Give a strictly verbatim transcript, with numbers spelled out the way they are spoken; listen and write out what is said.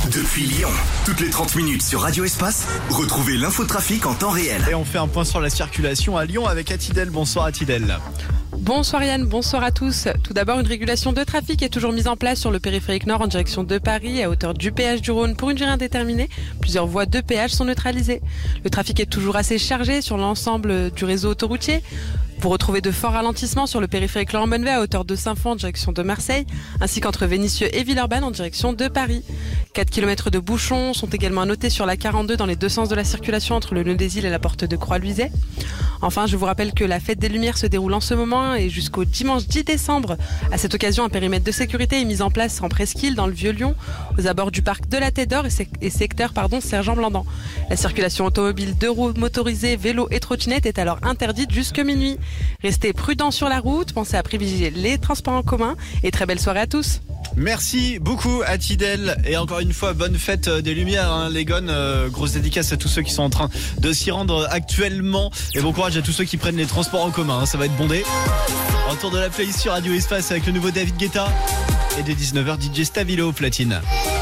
Depuis Lyon, toutes les trente minutes sur Radio Espace, retrouvez l'infotrafic en temps réel. Et on fait un point sur la circulation à Lyon avec Atidel. Bonsoir Atidel. Bonsoir Yann, bonsoir à tous. Tout d'abord, une régulation de trafic est toujours mise en place sur le périphérique nord en direction de Paris à hauteur du péage du Rhône pour une durée indéterminée. Plusieurs voies de péage sont neutralisées. Le trafic est toujours assez chargé sur l'ensemble du réseau autoroutier. Vous retrouvez de forts ralentissements sur le périphérique Laurent-Bonnevet à hauteur de Saint-Fond en direction de Marseille, ainsi qu'entre Vénissieux et Villeurbanne en direction de Paris. quatre kilomètres de bouchons sont également à noter sur la quarante-deux dans les deux sens de la circulation entre le nœud des îles et la porte de Croix-Luiset. Enfin, je vous rappelle que la fête des Lumières se déroule en ce moment et jusqu'au dimanche dix décembre. À cette occasion, un périmètre de sécurité est mis en place en presqu'île dans le Vieux-Lyon, aux abords du parc de la Tête d'Or et secteur pardon, Sergent-Blandan. La circulation automobile, deux roues motorisées, vélos et trottinettes est alors interdite jusque minuit. Restez prudents sur la route, pensez à privilégier les transports en commun et très belle soirée à tous. Merci beaucoup Atidel et encore une fois bonne fête des Lumières hein, les Gones, euh, grosse dédicace à tous ceux qui sont en train de s'y rendre actuellement et bon courage à tous ceux qui prennent les transports en commun, hein, ça va être bondé. Retour de la playlist sur Radio Espace avec le nouveau David Guetta et dès dix-neuf heures D J Stabilo au platine.